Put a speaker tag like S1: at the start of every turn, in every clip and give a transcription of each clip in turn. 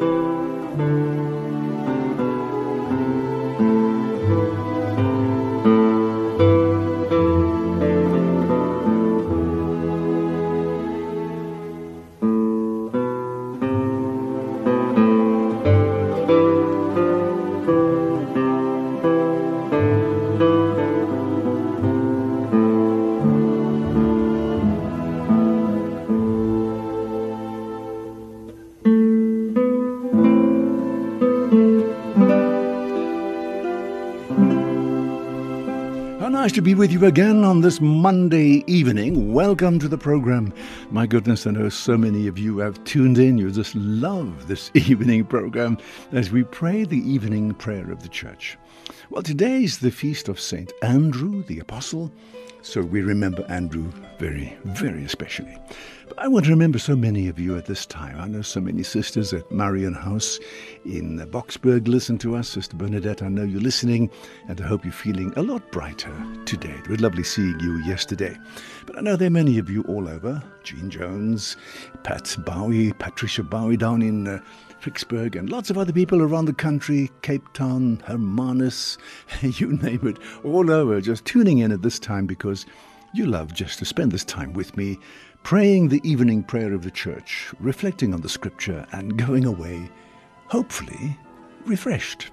S1: Nice to be with you again on this Monday evening. Welcome to the program. My goodness, I know so many of you have tuned in. You just love this evening program as we pray the evening prayer of the church. Well, today is the feast of St. Andrew, the Apostle, so we remember Andrew very, very especially. But I want to remember so many of you at this time. I know so many sisters at Marian House in Boksburg listen to us. Sister Bernadette, I know you're listening, and I hope you're feeling a lot brighter today. It was lovely seeing you yesterday. But I know there are many of you all over. Jean Jones, Patricia Bowie down in Vicksburg, and lots of other people around the country, Cape Town, Hermanus, you name it, all over, just tuning in at this time because you love just to spend this time with me, praying the evening prayer of the church, reflecting on the scripture, and going away, hopefully, refreshed.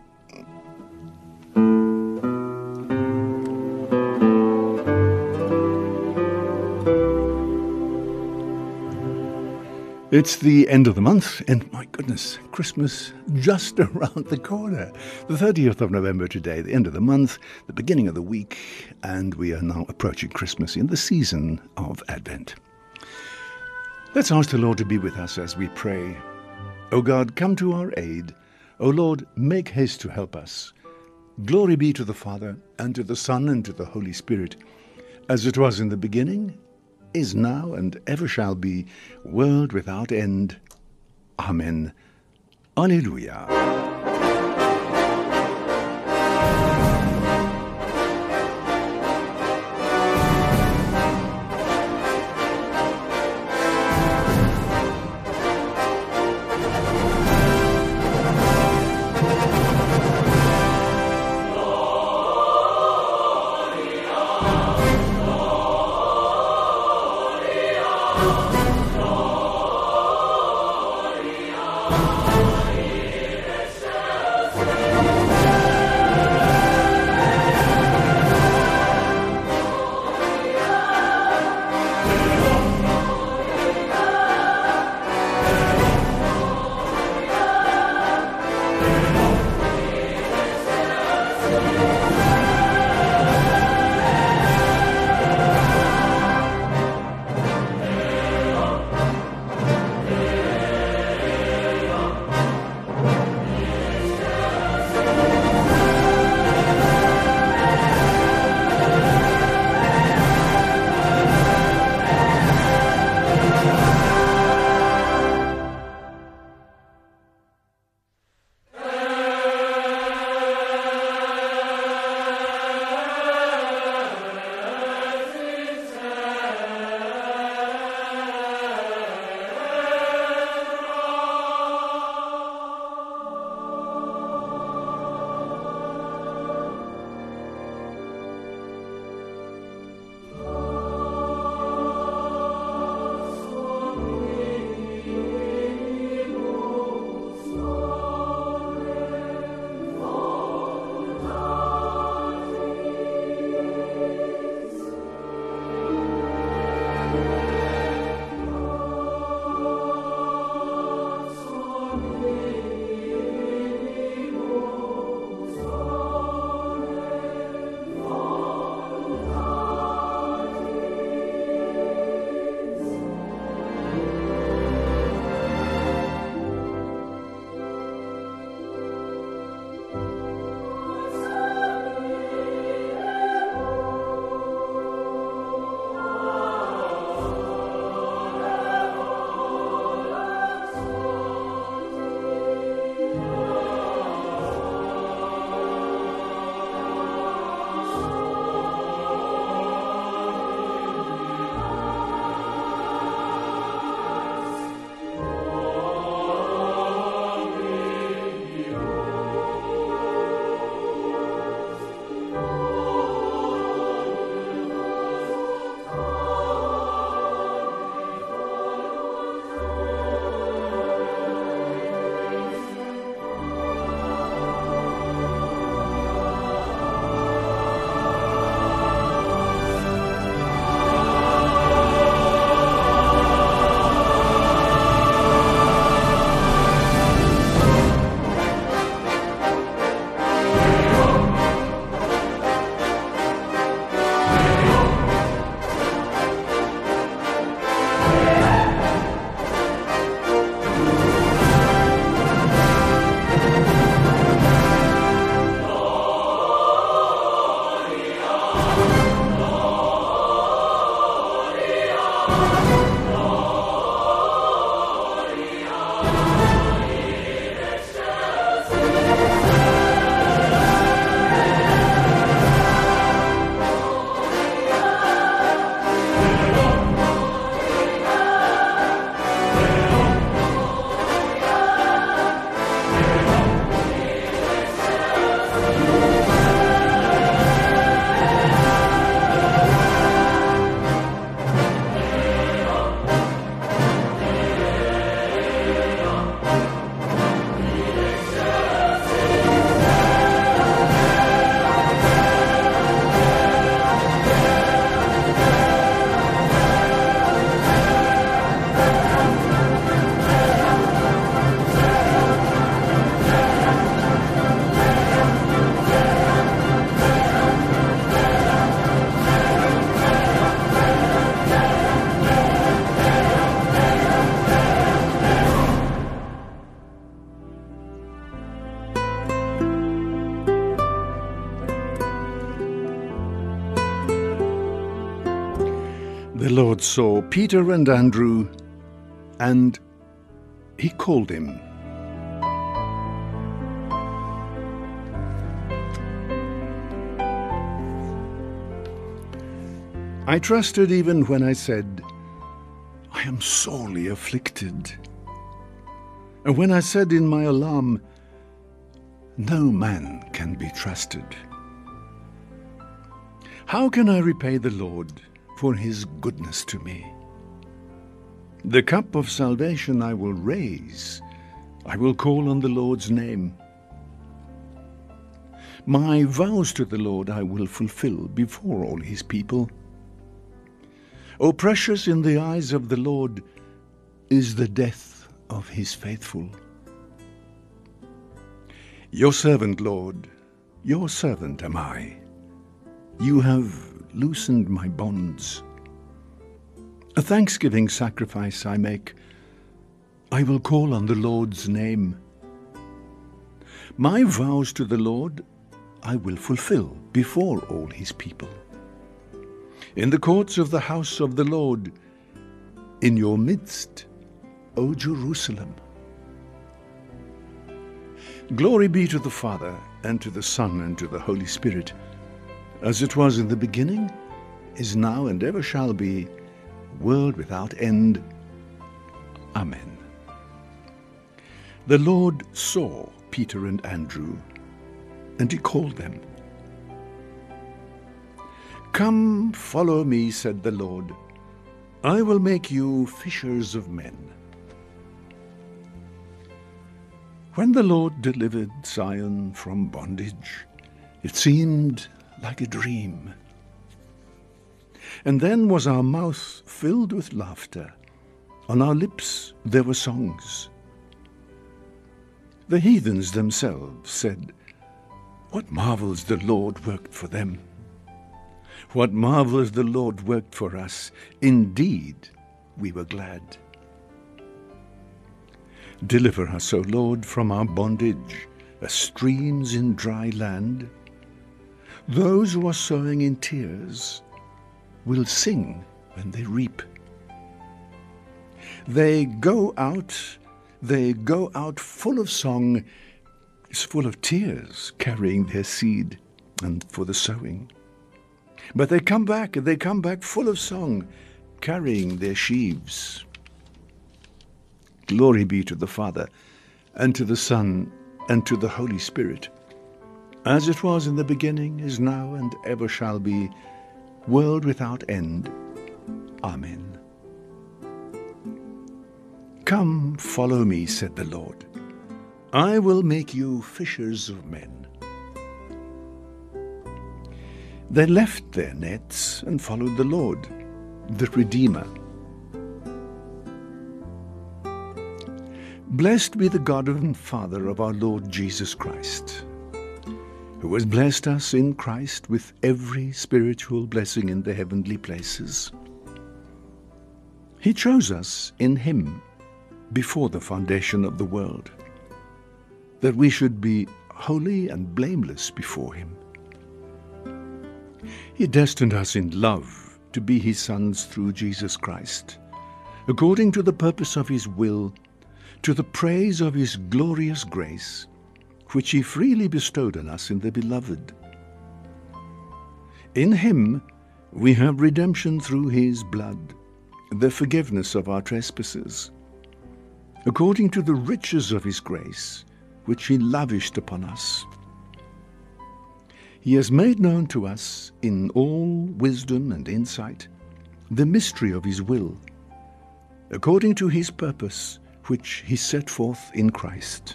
S1: It's the end of the month, and my goodness, Christmas just around the corner. The 30th of November today, the end of the month, the beginning of the week, and we are now approaching Christmas in the season of Advent. Let's ask the Lord to be with us as we pray. O God, come to our aid. O Lord, make haste to help us. Glory be to the Father, and to the Son, and to the Holy Spirit, as it was in the beginning, is now, and ever shall be, world without end. Amen. Alleluia. Lord saw Peter and Andrew, and he called him. I trusted even when I said, I am sorely afflicted. And when I said in my alarm, no man can be trusted. How can I repay the Lord for his goodness to me? The cup of salvation I will raise. I will call on the Lord's name. My vows to the Lord I will fulfill before all his people. O precious in the eyes of the Lord is the death of his faithful. Your servant, Lord, your servant am I. You have loosened my bonds. A thanksgiving sacrifice I make. I will call on the Lord's name. My vows to the Lord I will fulfill before all his people. In the courts of the house of the Lord, in your midst, O Jerusalem. Glory be to the Father, and to the Son, and to the Holy Spirit, as it was in the beginning, is now, and ever shall be, world without end. Amen. The Lord saw Peter and Andrew, and he called them. Come, follow me, said the Lord. I will make you fishers of men. When the Lord delivered Zion from bondage, it seemed like a dream. And then was our mouth filled with laughter. On our lips there were songs. The heathens themselves said, what marvels the Lord worked for them. What marvels the Lord worked for us. Indeed, we were glad. Deliver us, O Lord, from our bondage, as streams in dry land. Those who are sowing in tears will sing when they reap. They go out full of song, full of tears, carrying their seed and for the sowing. But they come back full of song, carrying their sheaves. Glory be to the Father, and to the Son, and to the Holy Spirit, as it was in the beginning, is now, and ever shall be, world without end. Amen. Come, follow me, said the Lord. I will make you fishers of men. They left their nets and followed the Lord, the Redeemer. Blessed be the God and Father of our Lord Jesus Christ, who has blessed us in Christ with every spiritual blessing in the heavenly places. He chose us in him before the foundation of the world, that we should be holy and blameless before him. He destined us in love to be his sons through Jesus Christ, according to the purpose of his will, to the praise of his glorious grace, which he freely bestowed on us in the Beloved. In him we have redemption through his blood, the forgiveness of our trespasses, according to the riches of his grace, which he lavished upon us. He has made known to us in all wisdom and insight the mystery of his will, according to his purpose, which he set forth in Christ.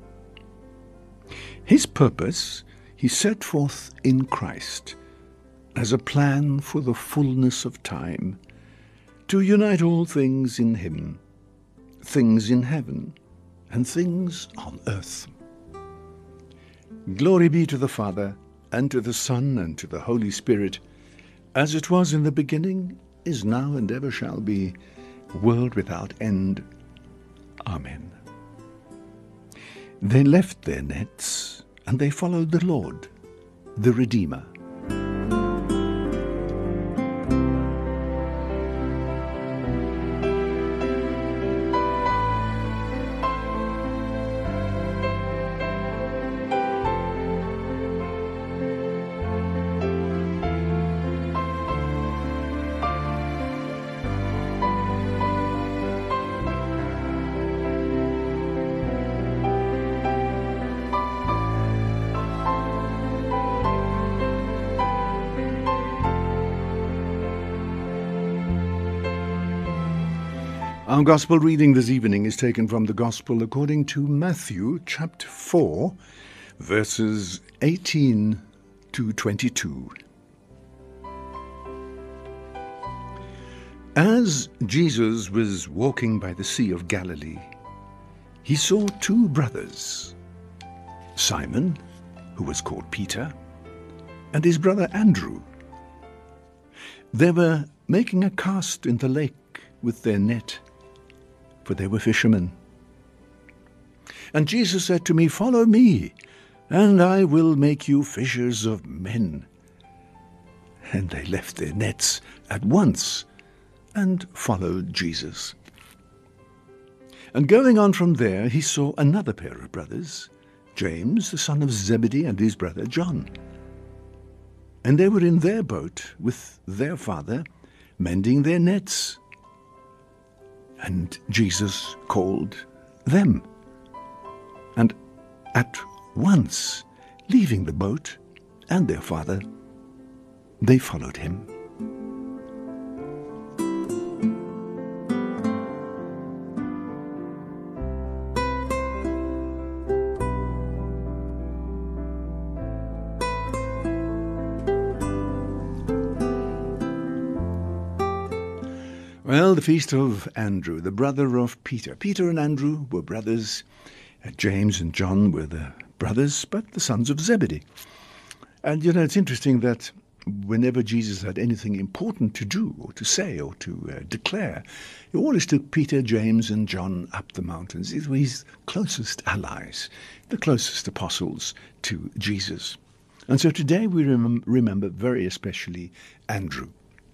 S1: His purpose he set forth in Christ as a plan for the fullness of time, to unite all things in him, things in heaven and things on earth. Glory be to the Father, and to the Son, and to the Holy Spirit, as it was in the beginning, is now, and ever shall be, world without end. Amen. They left their nets, and they followed the Lord, the Redeemer. Our Gospel reading this evening is taken from the Gospel according to Matthew chapter 4, verses 18 to 22. As Jesus was walking by the Sea of Galilee, he saw two brothers, Simon, who was called Peter, and his brother Andrew. They were making a cast in the lake with their net, for they were fishermen. And Jesus said to me, "Follow me, and I will make you fishers of men." And they left their nets at once and followed Jesus. And going on from there, he saw another pair of brothers, James, the son of Zebedee, and his brother John. And they were in their boat with their father, mending their nets. And Jesus called them. And at once, leaving the boat and their father, they followed him. Well, the feast of Andrew, the brother of Peter. Peter and Andrew were brothers. James and John were the brothers, but the sons of Zebedee. And, it's interesting that whenever Jesus had anything important to do or to say or to declare, he always took Peter, James, and John up the mountains. These were his closest allies, the closest apostles to Jesus. And so today we remember very especially Andrew.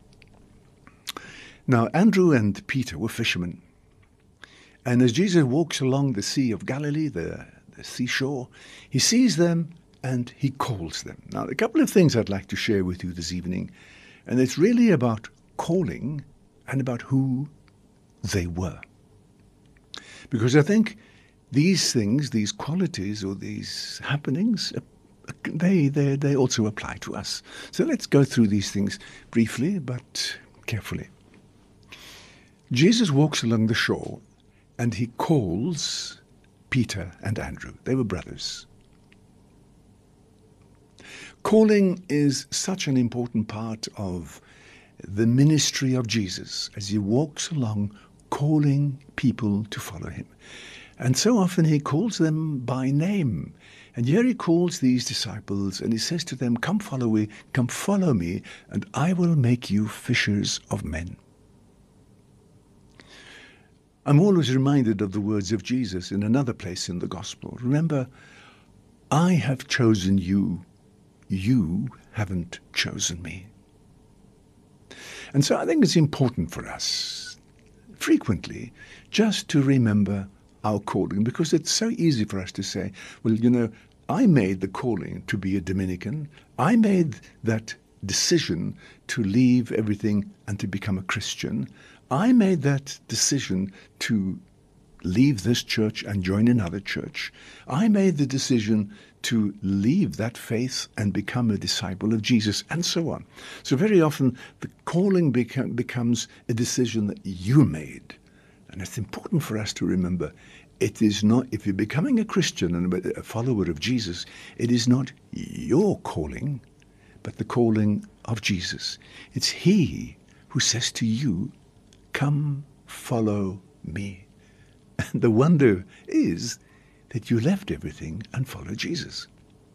S1: Now, Andrew and Peter were fishermen. And as Jesus walks along the Sea of Galilee, the seashore, he sees them and he calls them. Now, a couple of things I'd like to share with you this evening, and it's really about calling and about who they were. Because I think these things, these qualities or these happenings, they also apply to us. So let's go through these things briefly but carefully. Jesus walks along the shore and he calls Peter and Andrew. They were brothers. Calling is such an important part of the ministry of Jesus as he walks along calling people to follow him. And so often he calls them by name. And here he calls these disciples and he says to them, come follow me, and I will make you fishers of men. I'm always reminded of the words of Jesus in another place in the Gospel. Remember, I have chosen you. You haven't chosen me. And so I think it's important for us frequently just to remember our calling, because it's so easy for us to say, well, I made the calling to be a Dominican. I made that decision to leave everything and to become a Christian. I made that decision to leave this church and join another church. I made the decision to leave that faith and become a disciple of Jesus, and so on. So very often the calling becomes a decision that you made. And it's important for us to remember, it is not, if you're becoming a Christian and a follower of Jesus, it is not your calling, but the calling of Jesus. It's he who says to you, come follow me. And the wonder is that you left everything and followed Jesus.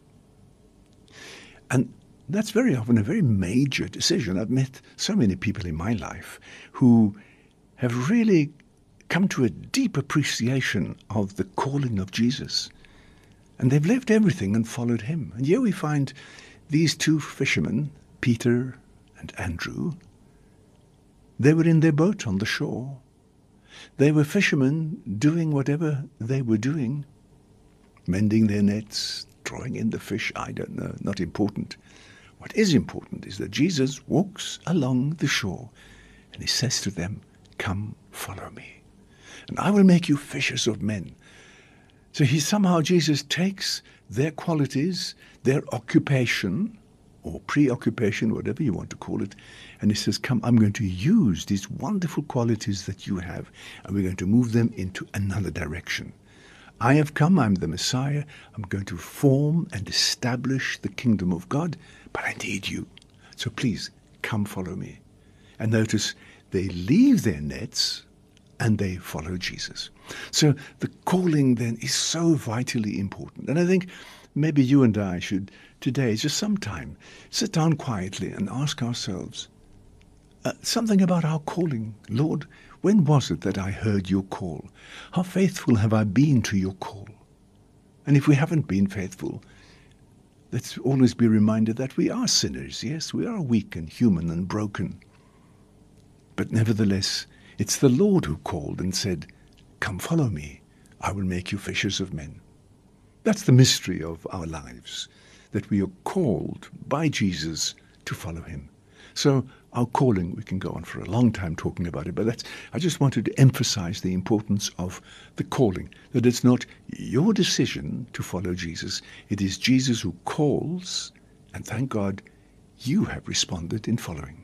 S1: And that's very often a very major decision. I've met so many people in my life who have really come to a deep appreciation of the calling of Jesus. And they've left everything and followed him. And here we find these two fishermen, Peter and Andrew. They were in their boat on the shore. They were fishermen doing whatever they were doing, mending their nets, drawing in the fish, I don't know, not important. What is important is that Jesus walks along the shore and he says to them, come follow me, and I will make you fishers of men. So Jesus takes their qualities, their occupation, or preoccupation, whatever you want to call it. And he says, come, I'm going to use these wonderful qualities that you have, and we're going to move them into another direction. I have come, I'm the Messiah, I'm going to form and establish the kingdom of God, but I need you. So please, come follow me. And notice, they leave their nets and they follow Jesus. So the calling then is so vitally important. And I think maybe you and I should today, just sometime, sit down quietly and ask ourselves something about our calling. Lord, when was it that I heard your call? How faithful have I been to your call? And if we haven't been faithful, let's always be reminded that we are sinners. Yes, we are weak and human and broken. But nevertheless, it's the Lord who called and said, come follow me, I will make you fishers of men. That's the mystery of our lives, that we are called by Jesus to follow him. So our calling, we can go on for a long time talking about it, but I just wanted to emphasize the importance of the calling, that it's not your decision to follow Jesus. It is Jesus who calls, and thank God you have responded in following.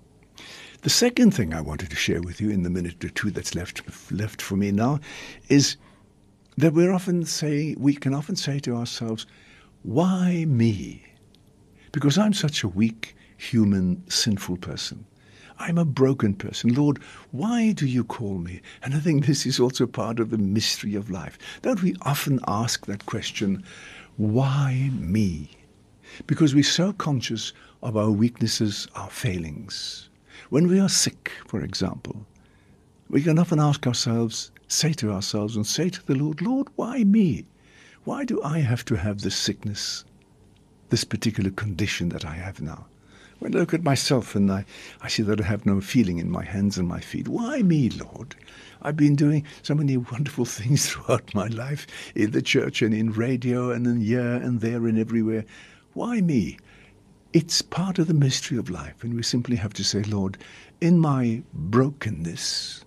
S1: The second thing I wanted to share with you in the minute or two that's left for me now is that we can often say to ourselves, why me? Because I'm such a weak, human, sinful person. I'm a broken person. Lord, why do you call me? And I think this is also part of the mystery of life. Don't we often ask that question, why me? Because we're so conscious of our weaknesses, our failings. When we are sick, for example, we can often ask ourselves, say to ourselves and say to the Lord, Lord, why me? Why do I have to have this sickness, this particular condition that I have now? When I look at myself and I see that I have no feeling in my hands and my feet, why me, Lord? I've been doing so many wonderful things throughout my life, in the church and in radio and in here and there and everywhere. Why me? It's part of the mystery of life, and we simply have to say, Lord, in my brokenness,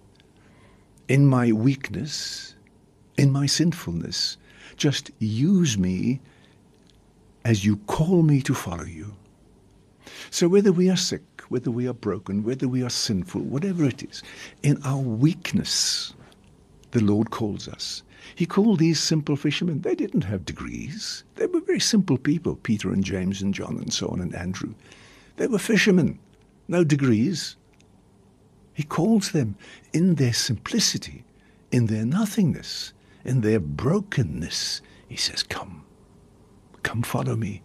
S1: in my weakness, in my sinfulness, just use me as you call me to follow you. So whether we are sick, whether we are broken, whether we are sinful, whatever it is, in our weakness, the Lord calls us. He called these simple fishermen. They didn't have degrees. They were very simple people, Peter and James and John and so on and Andrew. They were fishermen, no degrees. He calls them in their simplicity, in their nothingness, in their brokenness. He says, come follow me.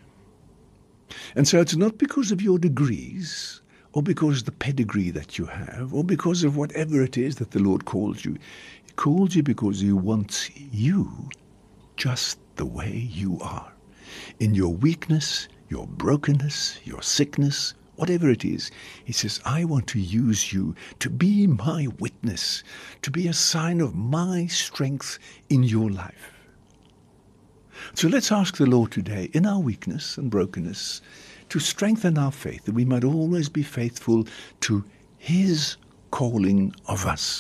S1: And so it's not because of your degrees or because of the pedigree that you have or because of whatever it is that the Lord calls you. He calls you because he wants you just the way you are. In your weakness, your brokenness, your sickness, whatever it is, he says, I want to use you to be my witness, to be a sign of my strength in your life. So let's ask the Lord today, in our weakness and brokenness, to strengthen our faith, that we might always be faithful to his calling of us.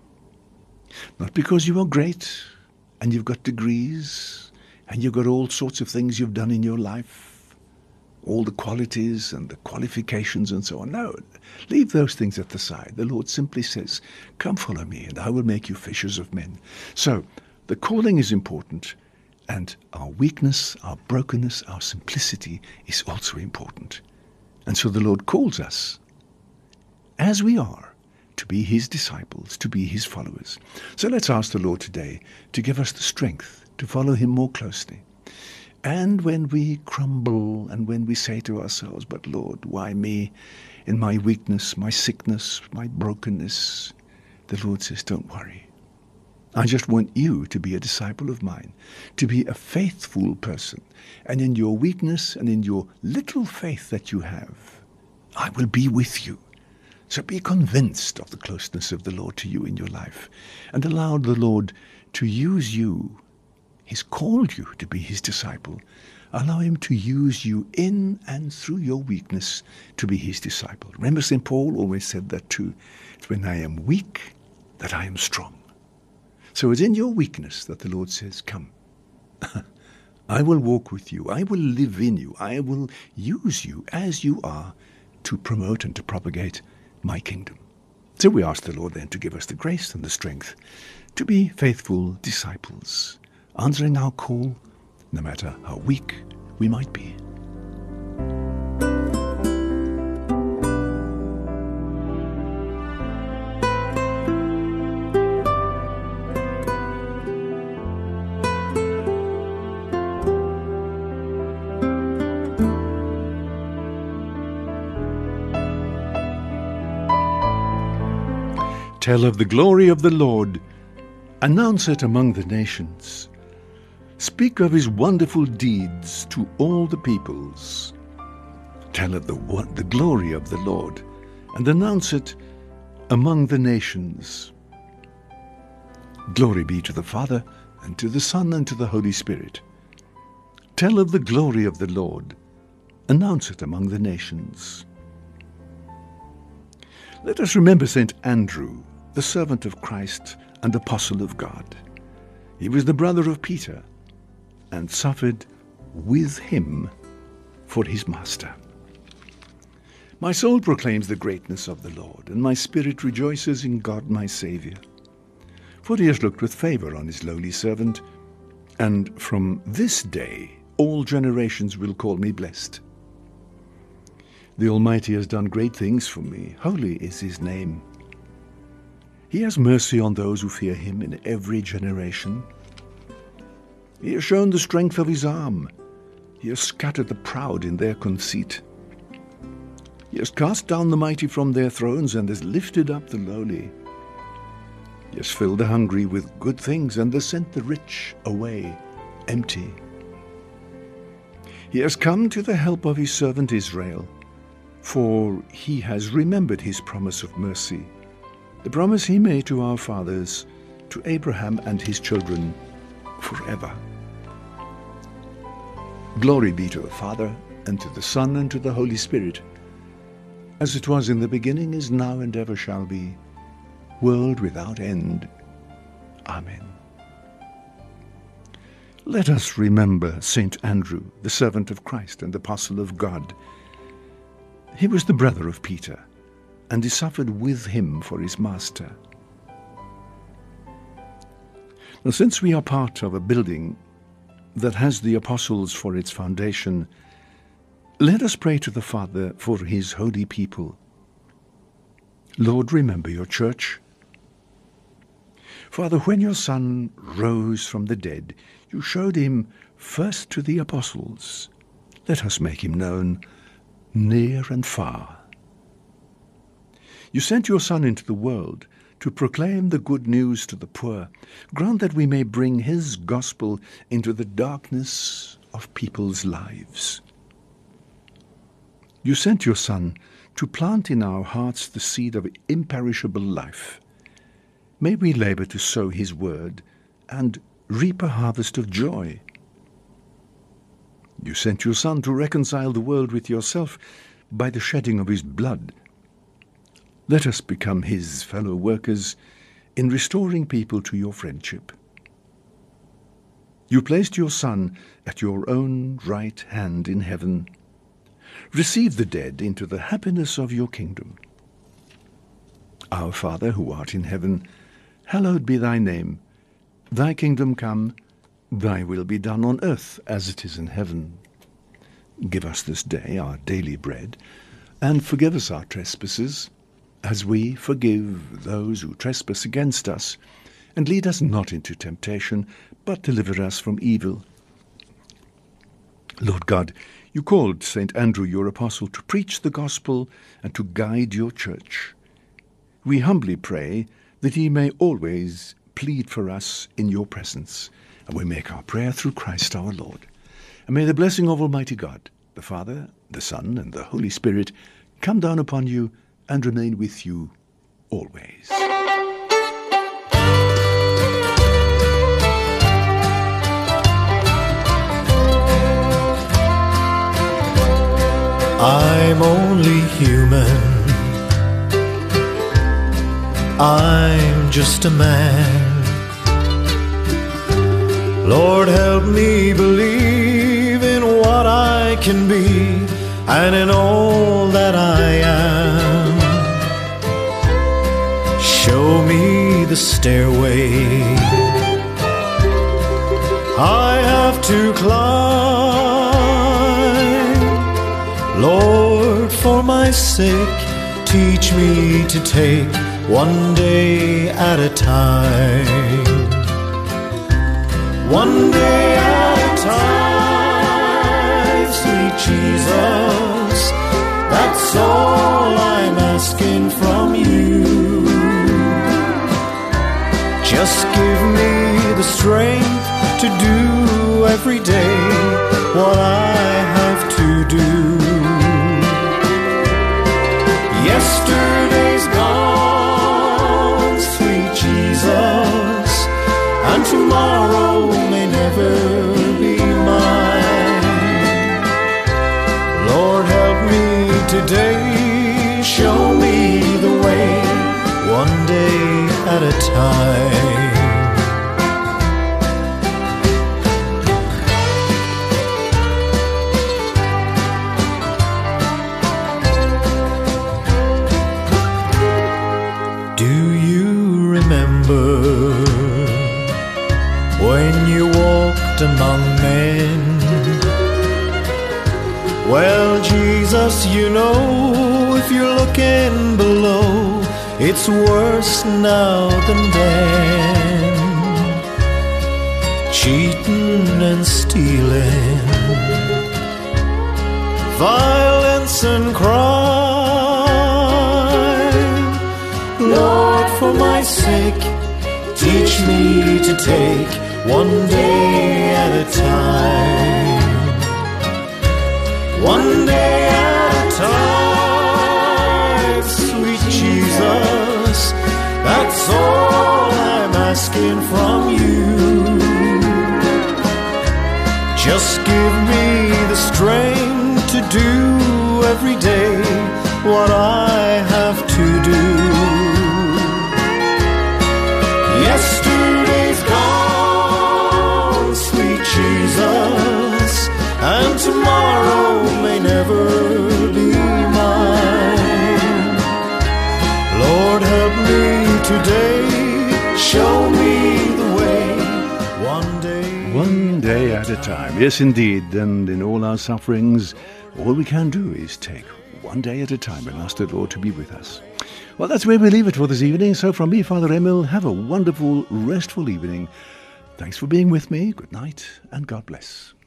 S1: Not because you are great and you've got degrees and you've got all sorts of things you've done in your life, all the qualities and the qualifications and so on. No, leave those things at the side. The Lord simply says, come follow me and I will make you fishers of men. So the calling is important. And our weakness, our brokenness, our simplicity is also important. And so the Lord calls us, as we are, to be his disciples, to be his followers. So let's ask the Lord today to give us the strength to follow him more closely. And when we crumble and when we say to ourselves, but Lord, why me? In my weakness, my sickness, my brokenness, the Lord says, don't worry. I just want you to be a disciple of mine, to be a faithful person. And in your weakness and in your little faith that you have, I will be with you. So be convinced of the closeness of the Lord to you in your life and allow the Lord to use you. He's called you to be his disciple. Allow him to use you in and through your weakness to be his disciple. Remember, St. Paul always said that too. It's when I am weak that I am strong. So it's in your weakness that the Lord says, come, I will walk with you. I will live in you. I will use you as you are to promote and to propagate my kingdom. So we ask the Lord then to give us the grace and the strength to be faithful disciples, answering our call, no matter how weak we might be. Tell of the glory of the Lord. Announce it among the nations. Speak of his wonderful deeds to all the peoples. Tell of the glory of the Lord, and announce it among the nations. Glory be to the Father, and to the Son, and to the Holy Spirit. Tell of the glory of the Lord. Announce it among the nations. Let us remember St. Andrew, the servant of Christ and apostle of God. He was the brother of Peter and suffered with him for his master. My soul proclaims the greatness of the Lord, and my spirit rejoices in God my Saviour. For he has looked with favour on his lowly servant, and from this day all generations will call me blessed. The Almighty has done great things for me. Holy is his name. He has mercy on those who fear him in every generation. He has shown the strength of his arm. He has scattered the proud in their conceit. He has cast down the mighty from their thrones and has lifted up the lowly. He has filled the hungry with good things and has sent the rich away empty. He has come to the help of his servant Israel, for he has remembered his promise of mercy, the promise he made to our fathers, to Abraham and his children forever. Glory be to the Father, and to the Son, and to the Holy Spirit, as it was in the beginning, is now, and ever shall be, world without end. Amen. Let us remember St. Andrew, the servant of Christ and apostle of God. He was the brother of Peter, and he suffered with him for his master. Now, since we are part of a building that has the apostles for its foundation, let us pray to the Father for his holy people. Lord, remember your church. Father, when your Son rose from the dead, you showed him first to the apostles. Let us make him known near and far. You sent your Son into the world to proclaim the good news to the poor. Grant that we may bring his gospel into the darkness of people's lives. You sent your Son to plant in our hearts the seed of imperishable life. May we labor to sow his word and reap a harvest of joy. You sent your Son to reconcile the world with yourself by the shedding of his blood. Let us become his fellow workers in restoring people to your friendship. You placed your Son at your own right hand in heaven. Receive the dead into the happiness of your kingdom. Our Father, who art in heaven, hallowed be thy name. Thy kingdom come, thy will be done on earth as it is in heaven. Give us this day our daily bread, and forgive us our trespasses, as we forgive those who trespass against us. And lead us not into temptation, but deliver us from evil. Lord God, you called St. Andrew, your apostle, to preach the gospel and to guide your church. We humbly pray that he may always plead for us in your presence. And we make our prayer through Christ our Lord. And may the blessing of Almighty God, the Father, the Son, and the Holy Spirit come down upon you and remain with you always.
S2: I'm only human. I'm just a man, Lord, help me believe in what I can be and in all that I am. Show me the stairway I have to climb. Lord, for my sake, teach me to take one day at a time. One day at a time, sweet Jesus, that's all I'm asking from you. Just give me the strength to do every day what I have to do. Yesterday's gone, sweet Jesus, and tomorrow may never be mine. Lord, help me today, show me the way, one day at a time. Do you remember when you walked among men? Well, Jesus, you know, if you're looking below, it's worse now than then. Cheating and stealing, violence and crime. Lord, for my sake, teach me to take one day at a time. One day at a time, sweet Jesus, that's all I'm asking from you. Just give me the strength to do every day what I have to do. Yesterday's gone, sweet Jesus, and tomorrow may never be mine. Lord, help me today, show me the way, one day.
S1: One day at a time. Yes, indeed. And in all our sufferings, all we can do is take one day at a time and ask the Lord to be with us. Well, that's where we leave it for this evening. So from me, Father Emil, have a wonderful, restful evening. Thanks for being with me. Good night and God bless.